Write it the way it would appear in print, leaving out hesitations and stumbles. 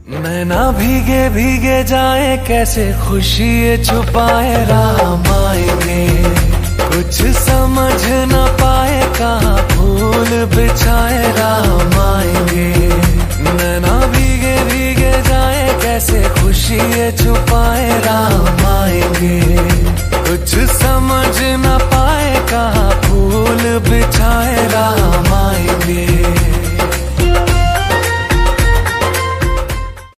नैना भीगे भीगे जाए कैसे खुशी ये छुपाए, राम आएंगे कुछ समझ न पाए कहाँ फूल बिछाए, राम आएंगे। नैना भीगे भीगे जाए कैसे खुशी ये छुपाए, राम आएंगे कुछ समझ न पाए कहाँ फूल बिछाए,